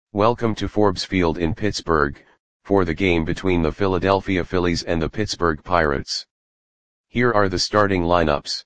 Welcome to Forbes Field in Pittsburgh, for the game between the Philadelphia Phillies and the Pittsburgh Pirates. Here are the starting lineups.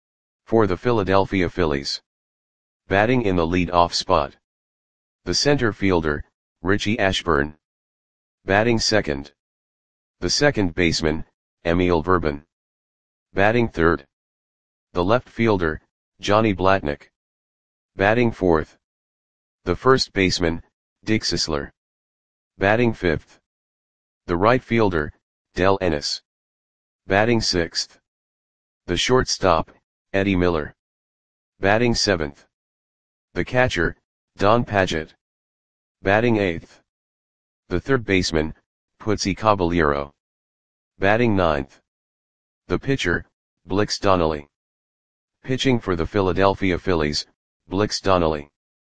For the Philadelphia Phillies. Batting in the lead-off spot. The center fielder, Richie Ashburn. Batting second. The second baseman, Emil Verban. Batting third. The left fielder, Johnny Blatnick. Batting fourth. The first baseman, Dick Sisler. Batting fifth. The right fielder, Del Ennis. Batting sixth. The shortstop, Eddie Miller. Batting seventh. The catcher, Don Padgett. Batting eighth. The third baseman, Putsy Caballero. Batting ninth. The pitcher, Blix Donnelly. Pitching for the Philadelphia Phillies, Blix Donnelly.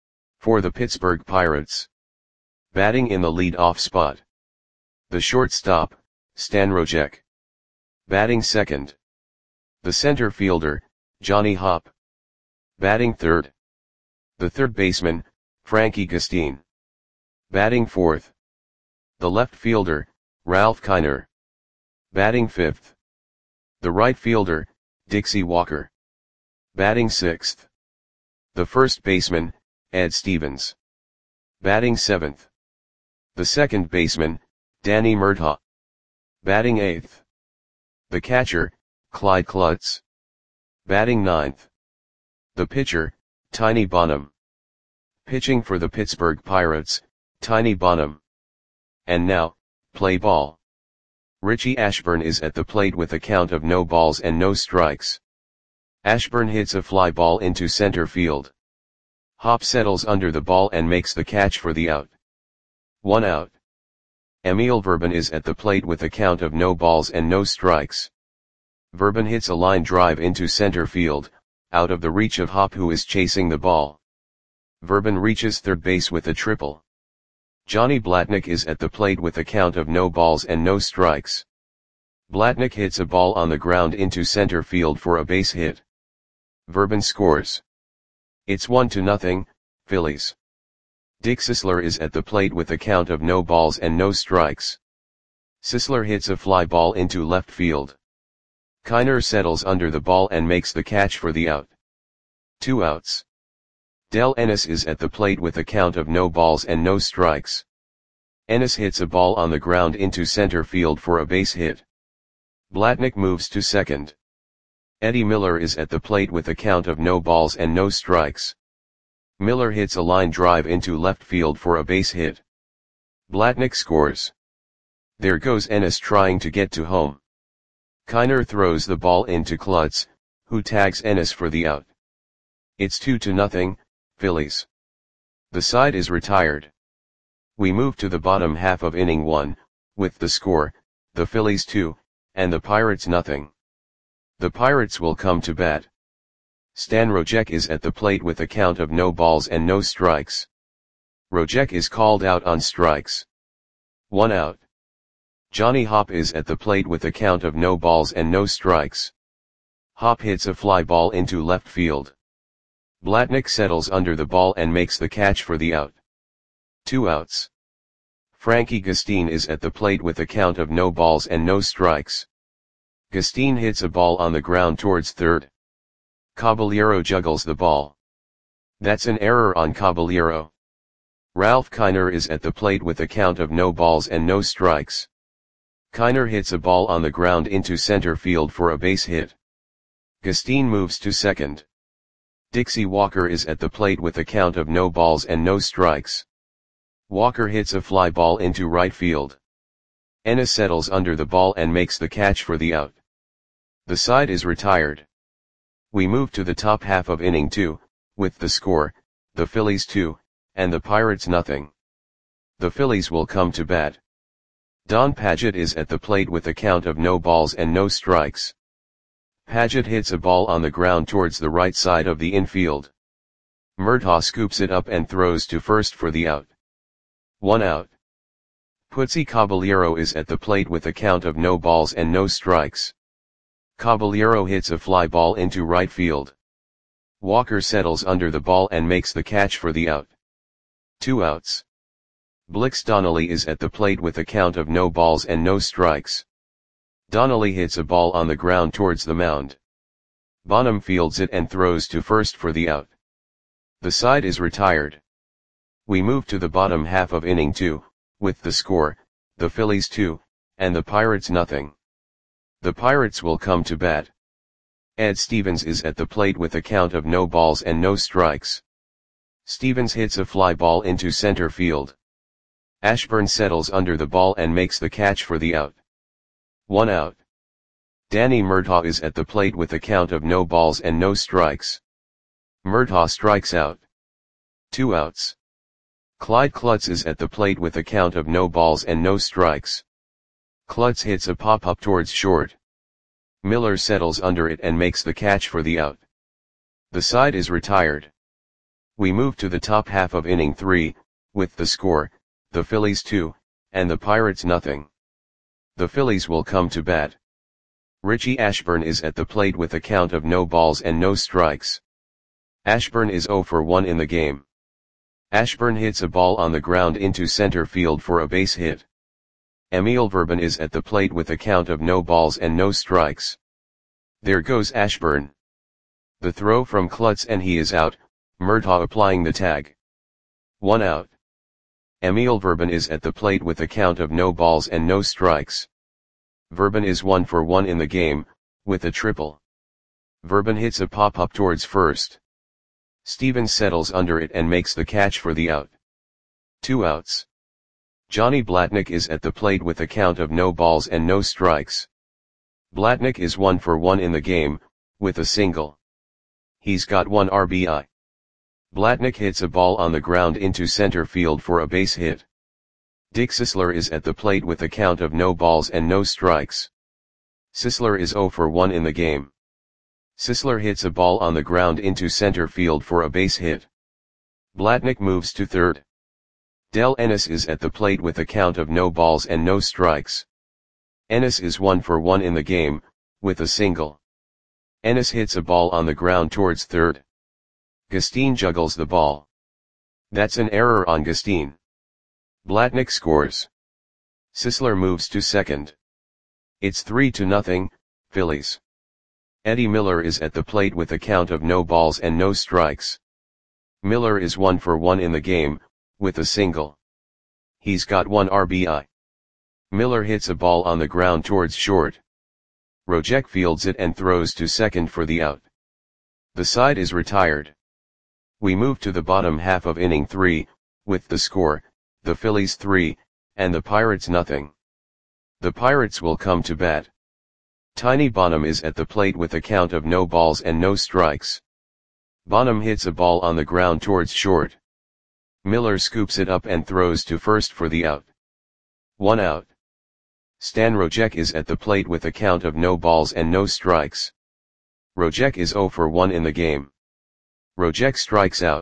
For the Pittsburgh Pirates. Batting in the lead-off spot. The shortstop, Stan Rojek. Batting second. The center fielder, Johnny Hopp. Batting third. The third baseman, Frankie Gustin. Batting fourth. The left fielder, Ralph Kiner. Batting fifth. The right fielder, Dixie Walker. Batting sixth. The first baseman, Ed Stevens. Batting seventh. The second baseman, Danny Murtaugh. Batting eighth. The catcher, Clyde Klutz. Batting ninth. The pitcher, Tiny Bonham. Pitching for the Pittsburgh Pirates, Tiny Bonham. And now, play ball. Richie Ashburn is at the plate with a count of no balls and no strikes. Ashburn hits a fly ball into center field. Hopp settles under the ball and makes the catch for the out. 1 out. Emil Verban is at the plate with a count of no balls and no strikes. Verban hits a line drive into center field, out of the reach of Hopp, who is chasing the ball. Verban reaches third base with a triple. Johnny Blatnick is at the plate with a count of no balls and no strikes. Blatnick hits a ball on the ground into center field for a base hit. Verban scores. It's 1-0, Phillies. Dick Sisler is at the plate with a count of no balls and no strikes. Sisler hits a fly ball into left field. Kiner settles under the ball and makes the catch for the out. 2 outs. Del Ennis is at the plate with a count of no balls and no strikes. Ennis hits a ball on the ground into center field for a base hit. Blatnick moves to second. Eddie Miller is at the plate with a count of no balls and no strikes. Miller hits a line drive into left field for a base hit. Blatnick scores. There goes Ennis trying to get to home. Kiner throws the ball into Klutz, who tags Ennis for the out. It's 2-0, Phillies. The side is retired. We move to the bottom half of inning 1, with the score, the Phillies 2, and the Pirates nothing. The Pirates will come to bat. Stan Rojek is at the plate with a count of no balls and no strikes. Rojek is called out on strikes. 1 out. Johnny Hopp is at the plate with a count of no balls and no strikes. Hopp hits a fly ball into left field. Blatnick settles under the ball and makes the catch for the out. 2 outs. Frankie Gustin is at the plate with a count of no balls and no strikes. Gustin hits a ball on the ground towards third. Caballero juggles the ball. That's an error on Caballero. Ralph Kiner is at the plate with a count of no balls and no strikes. Kiner hits a ball on the ground into center field for a base hit. Gustin moves to second. Dixie Walker is at the plate with a count of no balls and no strikes. Walker hits a fly ball into right field. Ennis settles under the ball and makes the catch for the out. The side is retired. We move to the top half of inning 2, with the score, the Phillies 2, and the Pirates nothing. The Phillies will come to bat. Don Padgett is at the plate with a count of no balls and no strikes. Padgett hits a ball on the ground towards the right side of the infield. Murtaugh scoops it up and throws to first for the out. 1 out. Putsy Caballero is at the plate with a count of no balls and no strikes. Caballero hits a fly ball into right field. Walker settles under the ball and makes the catch for the out. 2 outs. Blix Donnelly is at the plate with a count of no balls and no strikes. Donnelly hits a ball on the ground towards the mound. Bonham fields it and throws to first for the out. The side is retired. We move to the bottom half of inning 2, with the score, the Phillies 2, and the Pirates nothing. The Pirates will come to bat. Ed Stevens is at the plate with a count of no balls and no strikes. Stevens hits a fly ball into center field. Ashburn settles under the ball and makes the catch for the out. 1 out. Danny Murtaugh is at the plate with a count of no balls and no strikes. Murtaugh strikes out. 2 outs. Clyde Klutz is at the plate with a count of no balls and no strikes. Klutz hits a pop-up towards short. Miller settles under it and makes the catch for the out. The side is retired. We move to the top half of inning 3, with the score, the Phillies 2, and the Pirates nothing. The Phillies will come to bat. Richie Ashburn is at the plate with a count of no balls and no strikes. Ashburn is 0 for 1 in the game. Ashburn hits a ball on the ground into center field for a base hit. Emil Verban is at the plate with a count of no balls and no strikes. There goes Ashburn. The throw from Klutz and he is out, Murtaugh applying the tag. 1 out. Emil Verban is at the plate with a count of no balls and no strikes. Verban is 1 for 1 in the game, with a triple. Verban hits a pop-up towards first. Stevens settles under it and makes the catch for the out. 2 outs. Johnny Blatnick is at the plate with a count of no balls and no strikes. Blatnick is 1 for 1 in the game, with a single. He's got 1 RBI. Blatnick hits a ball on the ground into center field for a base hit. Dick Sisler is at the plate with a count of no balls and no strikes. Sisler is 0 for 1 in the game. Sisler hits a ball on the ground into center field for a base hit. Blatnick moves to third. Del Ennis is at the plate with a count of no balls and no strikes. Ennis is 1 for 1 in the game, with a single. Ennis hits a ball on the ground towards third. Gustine juggles the ball. That's an error on Gustine. Blatnick scores. Sisler moves to second. It's 3-0, Phillies. Eddie Miller is at the plate with a count of no balls and no strikes. Miller is 1 for 1 in the game, with a single. He's got 1 RBI. Miller hits a ball on the ground towards short. Rojek fields it and throws to second for the out. The side is retired. We move to the bottom half of inning 3, with the score, the Phillies 3, and the Pirates nothing. The Pirates will come to bat. Tiny Bonham is at the plate with a count of no balls and no strikes. Bonham hits a ball on the ground towards short. Miller scoops it up and throws to first for the out. 1 out. Stan Rojek is at the plate with a count of no balls and no strikes. Rojek is 0 for 1 in the game. Rojek strikes out.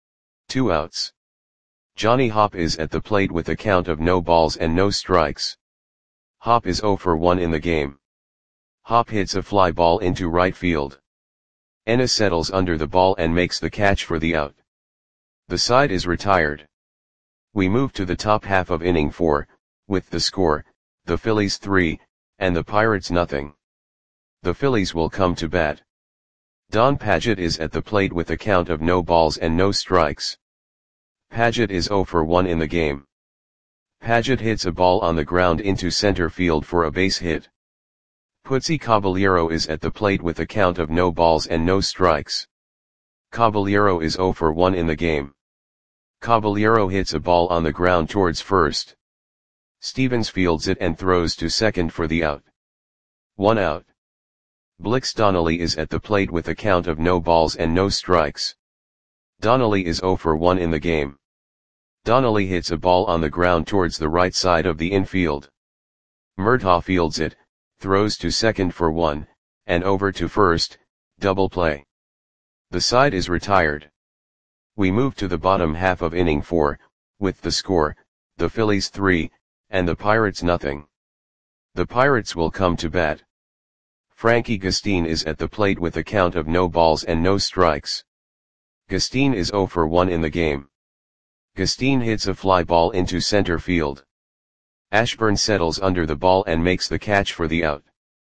2 outs. Johnny Hopp is at the plate with a count of no balls and no strikes. Hopp is 0 for 1 in the game. Hopp hits a fly ball into right field. Ennis settles under the ball and makes the catch for the out. The side is retired. We move to the top half of inning 4, with the score, the Phillies 3, and the Pirates nothing. The Phillies will come to bat. Don Padgett is at the plate with a count of no balls and no strikes. Padgett is 0 for 1 in the game. Padgett hits a ball on the ground into center field for a base hit. Putsy Caballero is at the plate with a count of no balls and no strikes. Caballero is 0 for 1 in the game. Caballero hits a ball on the ground towards first. Stevens fields it and throws to second for the out. 1 out. Blix Donnelly is at the plate with a count of no balls and no strikes. Donnelly is 0 for 1 in the game. Donnelly hits a ball on the ground towards the right side of the infield. Murtaugh fields it, throws to second for 1, and over to first, double play. The side is retired. We move to the bottom half of inning 4, with the score, the Phillies 3, and the Pirates nothing. The Pirates will come to bat. Frankie Gustine is at the plate with a count of no balls and no strikes. Gustine is 0 for 1 in the game. Gustine hits a fly ball into center field. Ashburn settles under the ball and makes the catch for the out.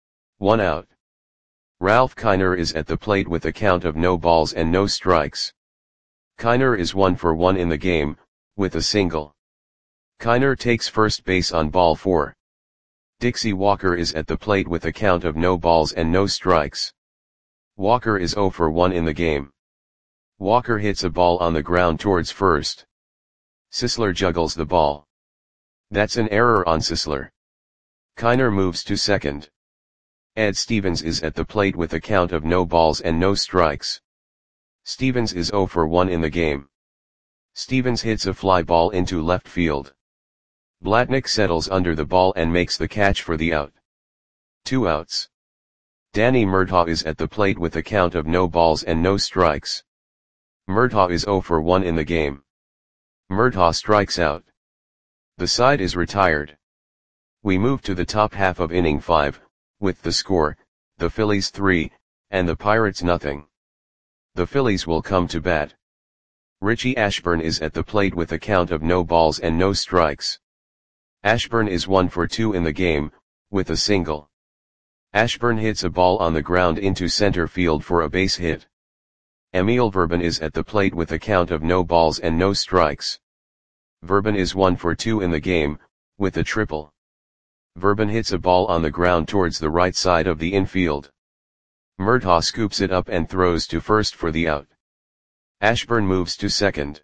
1 out. Ralph Kiner is at the plate with a count of no balls and no strikes. Kiner is 1 for 1 in the game, with a single. Kiner takes first base on ball 4. Dixie Walker is at the plate with a count of no balls and no strikes. Walker is 0 for 1 in the game. Walker hits a ball on the ground towards first. Sisler juggles the ball. That's an error on Sisler. Kiner moves to second. Ed Stevens is at the plate with a count of no balls and no strikes. Stevens is 0 for 1 in the game. Stevens hits a fly ball into left field. Blatnick settles under the ball and makes the catch for the out. 2 outs. Danny Murtaugh is at the plate with a count of no balls and no strikes. Murtaugh is 0 for 1 in the game. Murtaugh strikes out. The side is retired. We move to the top half of inning 5, with the score, the Phillies 3, and the Pirates nothing. The Phillies will come to bat. Richie Ashburn is at the plate with a count of no balls and no strikes. Ashburn is 1 for 2 in the game, with a single. Ashburn hits a ball on the ground into center field for a base hit. Emil Verban is at the plate with a count of no balls and no strikes. Verban is 1 for 2 in the game, with a triple. Verban hits a ball on the ground towards the right side of the infield. Murtaugh scoops it up and throws to first for the out. Ashburn moves to second.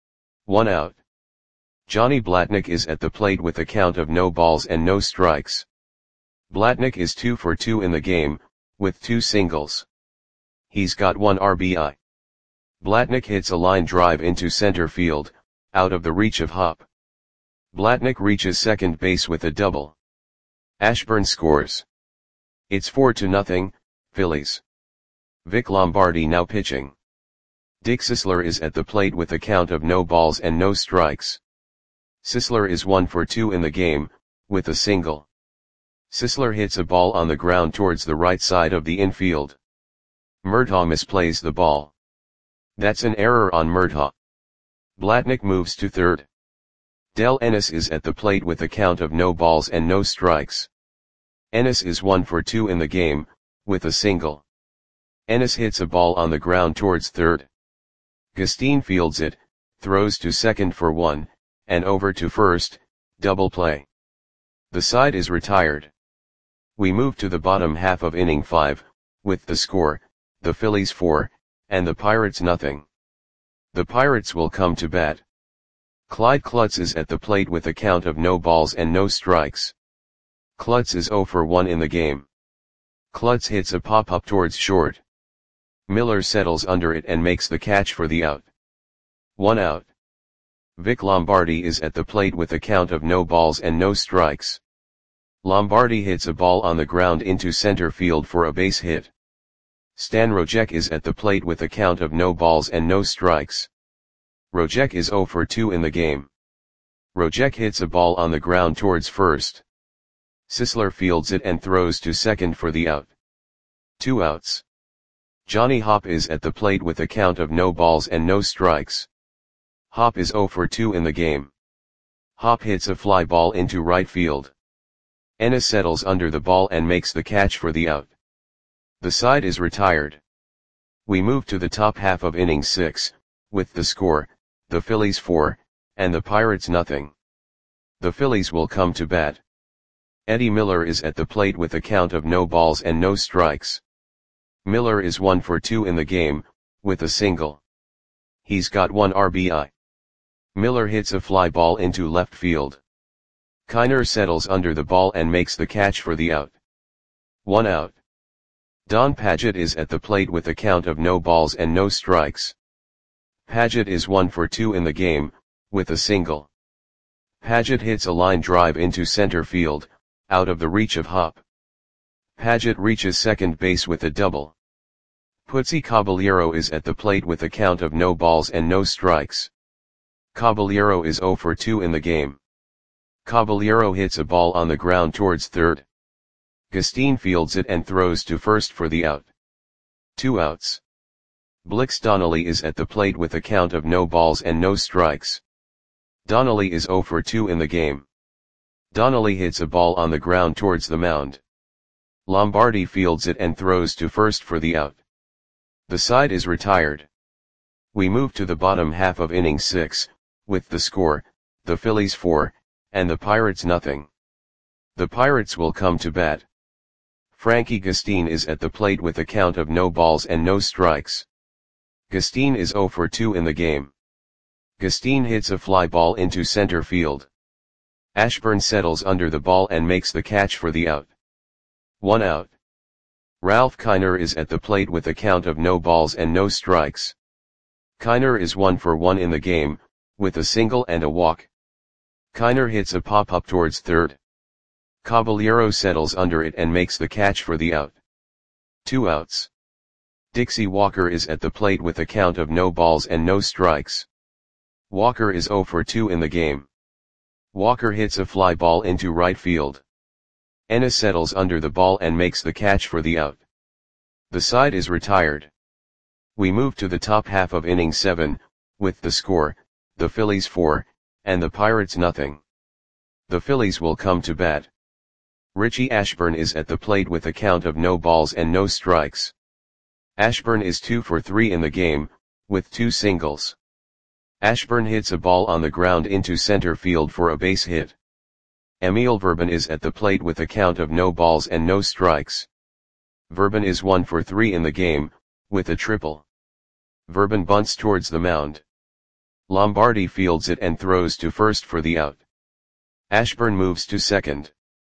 1 out. Johnny Blatnick is at the plate with a count of no balls and no strikes. Blatnick is 2 for 2 in the game, with 2 singles. He's got 1 RBI. Blatnick hits a line drive into center field, out of the reach of Hop. Blatnick reaches second base with a double. Ashburn scores. It's 4-0, Phillies. Vic Lombardi now pitching. Dick Sisler is at the plate with a count of no balls and no strikes. Sisler is 1 for 2 in the game, with a single. Sisler hits a ball on the ground towards the right side of the infield. Murtaugh misplays the ball. That's an error on Murtaugh. Blatnick moves to third. Del Ennis is at the plate with a count of no balls and no strikes. Ennis is 1 for 2 in the game, with a single. Ennis hits a ball on the ground towards third. Gustine fields it, throws to second for 1, and over to first, double play. The side is retired. We move to the bottom half of inning 5, with the score, the Phillies 4, and the Pirates nothing. The Pirates will come to bat. Clyde Klutz is at the plate with a count of no balls and no strikes. Klutz is 0 for 1 in the game. Klutz hits a pop-up towards short. Miller settles under it and makes the catch for the out. 1 out. Vic Lombardi is at the plate with a count of no balls and no strikes. Lombardi hits a ball on the ground into center field for a base hit. Stan Rojek is at the plate with a count of no balls and no strikes. Rojek is 0 for 2 in the game. Rojek hits a ball on the ground towards first. Sisler fields it and throws to second for the out. 2 outs. Johnny Hop is at the plate with a count of no balls and no strikes. Hop is 0 for 2 in the game. Hop hits a fly ball into right field. Ennis settles under the ball and makes the catch for the out. The side is retired. We move to the top half of inning 6, with the score, the Phillies 4, and the Pirates nothing. The Phillies will come to bat. Eddie Miller is at the plate with a count of no balls and no strikes. Miller is 1 for 2 in the game, with a single. He's got 1 RBI. Miller hits a fly ball into left field. Kiner settles under the ball and makes the catch for the out. 1 out. Don Padgett is at the plate with a count of no balls and no strikes. Padgett is 1 for 2 in the game, with a single. Padgett hits a line drive into center field, out of the reach of Hop. Padgett reaches second base with a double. Putzi Caballero is at the plate with a count of no balls and no strikes. Caballero is 0 for 2 in the game. Caballero hits a ball on the ground towards third. Gustine fields it and throws to first for the out. 2 outs. Blix Donnelly is at the plate with a count of no balls and no strikes. Donnelly is 0 for 2 in the game. Donnelly hits a ball on the ground towards the mound. Lombardi fields it and throws to first for the out. The side is retired. We move to the bottom half of inning 6, with the score, the Phillies 4, and the Pirates nothing. The Pirates will come to bat. Frankie Gustin is at the plate with a count of no balls and no strikes. Gustin is 0 for 2 in the game. Gustin hits a fly ball into center field. Ashburn settles under the ball and makes the catch for the out. 1 out. Ralph Kiner is at the plate with a count of no balls and no strikes. Kiner is 1 for 1 in the game, with a single and a walk. Kiner hits a pop-up towards third. Caballero settles under it and makes the catch for the out. 2 outs. Dixie Walker is at the plate with a count of no balls and no strikes. Walker is 0 for 2 in the game. Walker hits a fly ball into right field. Ennis settles under the ball and makes the catch for the out. The side is retired. We move to the top half of inning 7, with the score, the Phillies 4, and the Pirates nothing. The Phillies will come to bat. Richie Ashburn is at the plate with a count of no balls and no strikes. Ashburn is 2 for 3 in the game, with 2 singles. Ashburn hits a ball on the ground into center field for a base hit. Emil Verban is at the plate with a count of no balls and no strikes. Verban is 1 for 3 in the game, with a triple. Verban bunts towards the mound. Lombardi fields it and throws to first for the out. Ashburn moves to second.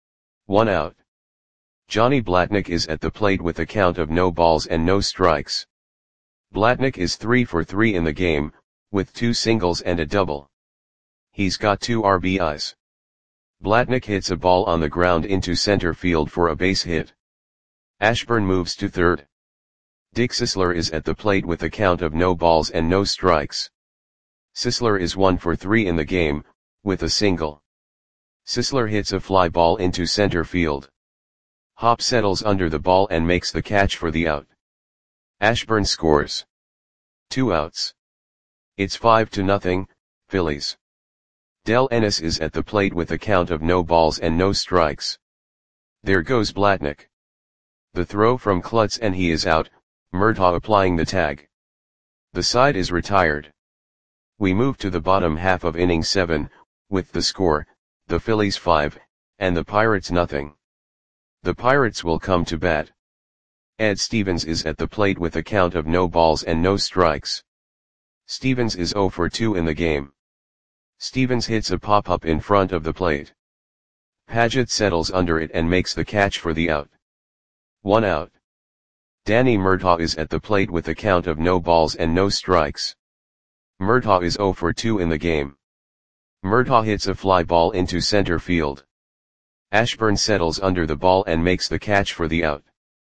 1 out. Johnny Blatnick is at the plate with a count of no balls and no strikes. Blatnick is 3 for 3 in the game, with 2 singles and a double. He's got 2 RBIs. Blatnick hits a ball on the ground into center field for a base hit. Ashburn moves to third. Dick Sisler is at the plate with a count of no balls and no strikes. Sisler is 1 for 3 in the game, with a single. Sisler hits a fly ball into center field. Hop settles under the ball and makes the catch for the out. Ashburn scores. 2 outs. It's 5-0, Phillies. Del Ennis is at the plate with a count of no balls and no strikes. There goes Blatnick. The throw from Klutz and he is out, Murtaugh applying the tag. The side is retired. We move to the bottom half of inning 7, with the score, the Phillies 5, and the Pirates nothing. The Pirates will come to bat. Ed Stevens is at the plate with a count of no balls and no strikes. Stevens is 0 for 2 in the game. Stevens hits a pop-up in front of the plate. Paget settles under it and makes the catch for the out. 1 out. Danny Murtaugh is at the plate with a count of no balls and no strikes. Murtaugh is 0 for 2 in the game. Murtaugh hits a fly ball into center field. Ashburn settles under the ball and makes the catch for the out.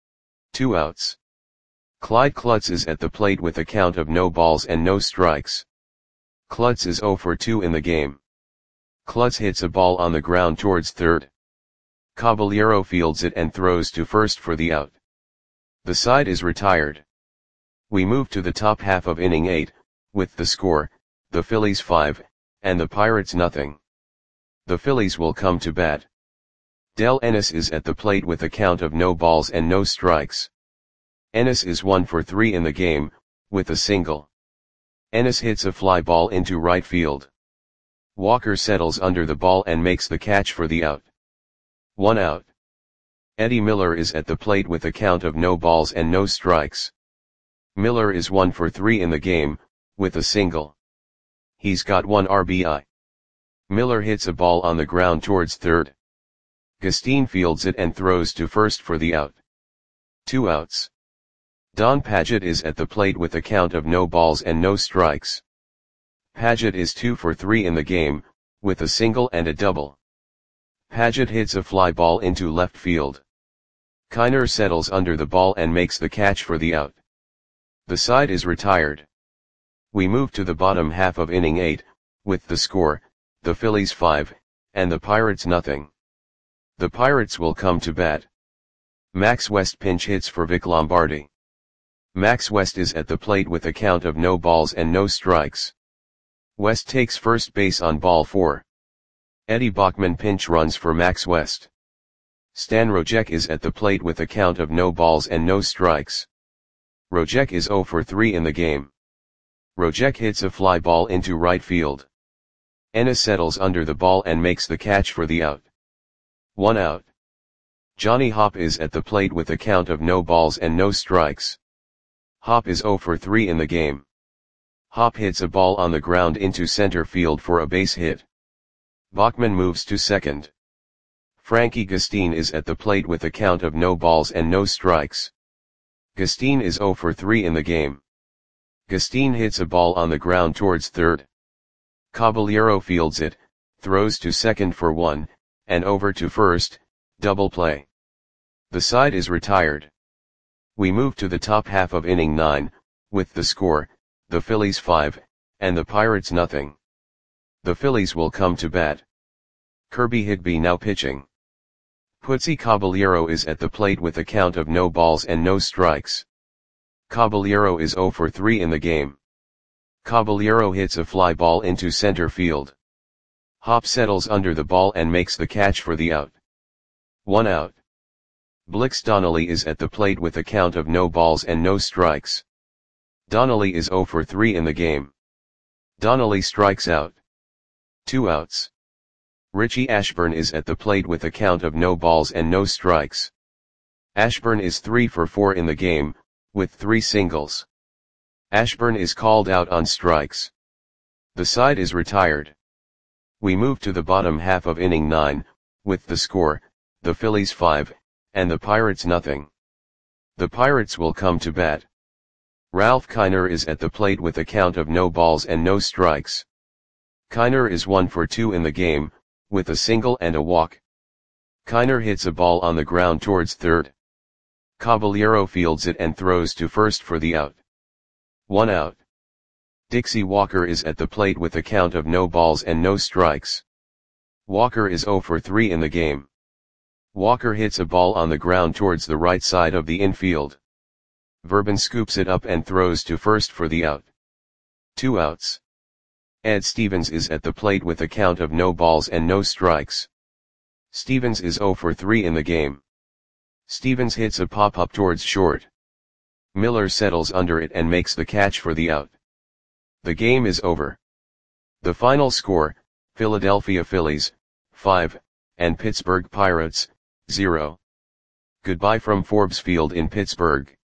2 outs. Clyde Klutz is at the plate with a count of no balls and no strikes. Klutz is 0 for 2 in the game. Klutz hits a ball on the ground towards third. Caballero fields it and throws to first for the out. The side is retired. We move to the top half of inning 8, with the score, the Phillies 5, and the Pirates nothing. The Phillies will come to bat. Del Ennis is at the plate with a count of no balls and no strikes. Ennis is 1 for 3 in the game, with a single. Ennis hits a fly ball into right field. Walker settles under the ball and makes the catch for the out. 1 out. Eddie Miller is at the plate with a count of no balls and no strikes. Miller is 1 for 3 in the game, with a single. He's got 1 RBI. Miller hits a ball on the ground towards third. Gustin fields it and throws to first for the out. 2 outs. Don Paget is at the plate with a count of no balls and no strikes. Paget is 2 for 3 in the game, with a single and a double. Paget hits a fly ball into left field. Kiner settles under the ball and makes the catch for the out. The side is retired. We move to the bottom half of inning 8, with the score, the Phillies 5, and the Pirates nothing. The Pirates will come to bat. Max West pinch hits for Vic Lombardi. Max West is at the plate with a count of no balls and no strikes. West takes first base on ball 4. Eddie Bachman pinch runs for Max West. Stan Rojek is at the plate with a count of no balls and no strikes. Rojek is 0 for 3 in the game. Rojek hits a fly ball into right field. Ennis settles under the ball and makes the catch for the out. 1 out. Johnny Hopp is at the plate with a count of no balls and no strikes. Hopp is 0 for 3 in the game. Hopp hits a ball on the ground into center field for a base hit. Bachman moves to second. Frankie Gustin is at the plate with a count of no balls and no strikes. Gustin is 0 for 3 in the game. Gustin hits a ball on the ground towards third. Caballero fields it, throws to second for 1, and over to first, double play. The side is retired. We move to the top half of inning 9, with the score, the Phillies 5, and the Pirates nothing. The Phillies will come to bat. Kirby Higbee now pitching. Putzi Caballero is at the plate with a count of no balls and no strikes. Caballero is 0 for 3 in the game. Caballero hits a fly ball into center field. Hopp settles under the ball and makes the catch for the out. 1 out. Blix Donnelly is at the plate with a count of no balls and no strikes. Donnelly is 0 for 3 in the game. Donnelly strikes out. 2 outs. Richie Ashburn is at the plate with a count of no balls and no strikes. Ashburn is 3 for 4 in the game, with 3 singles. Ashburn is called out on strikes. The side is retired. We move to the bottom half of inning 9, with the score, the Phillies 5, and the Pirates nothing. The Pirates will come to bat. Ralph Kiner is at the plate with a count of no balls and no strikes. Kiner is 1 for 2 in the game, with a single and a walk. Kiner hits a ball on the ground towards third. Caballero fields it and throws to first for the out. 1 out. Dixie Walker is at the plate with a count of no balls and no strikes. Walker is 0 for 3 in the game. Walker hits a ball on the ground towards the right side of the infield. Verban scoops it up and throws to first for the out. 2 outs. Ed Stevens is at the plate with a count of no balls and no strikes. Stevens is 0 for 3 in the game. Stevens hits a pop-up towards short. Miller settles under it and makes the catch for the out. The game is over. The final score, Philadelphia Phillies, 5, and Pittsburgh Pirates, 0. Goodbye from Forbes Field in Pittsburgh.